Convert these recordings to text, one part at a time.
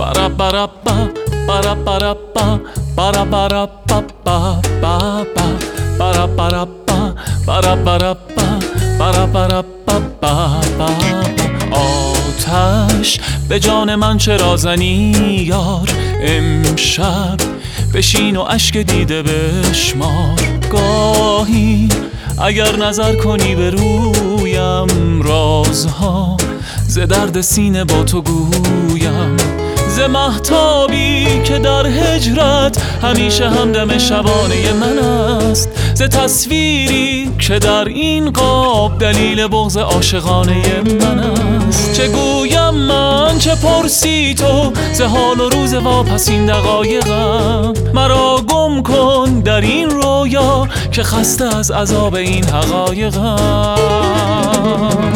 Para para pa, para pa, para pa pa, para pa, para pa. آتش به جان من چرا زنی یار؟ امشب بشین و اشک دیده بشمار. گاهی اگر نظر کنی به رویم، رازها ز درد سینه با تو گویم. ز مهتابی که در هجرت همیشه همدم شبانه من است، ز تصویری که در این قاب دلیل بغض عاشقانه من است. چه گویم من، چه پرسی تو، ز حال و روز واپسین دقایقم. مرا گم کن در این رویا که خسته از عذاب این حقایقم.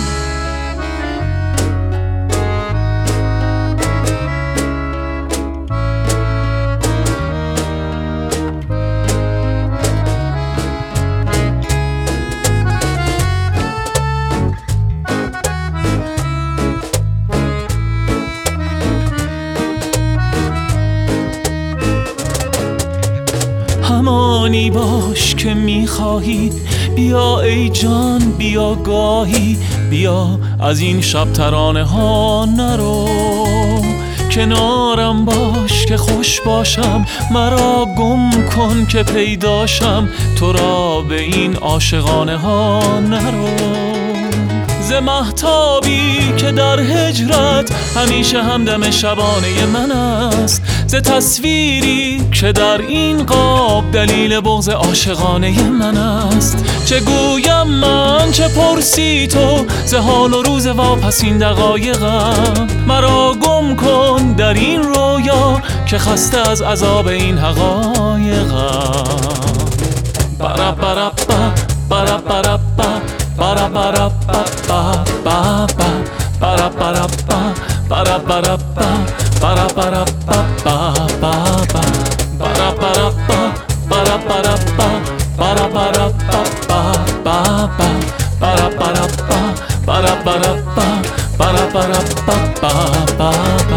همانی باش که میخواهی، بیا ای جان بیا گاهی، بیا از این شب ترانه ها نرو. کنارم باش که خوش باشم، مرا گم کن که پیداشم، تو را به این عاشقانه ها نرو. ز مهتابی که در هجرت همیشه همدم شبانه من است، ز تصویری که در این قاب دلیل بغض عاشقانه من است. چه گویم من، چه پرسی تو، ز حال و روز واپسین دقایقم. مرا گم کن در این رویا که خسته از عذاب این حقایقم. برا برا با برا برا با para para pa pa pa pa para para pa para para pa para para pa pa pa pa para para pa para para pa para para pa pa pa pa para para pa para para pa para para pa pa pa pa.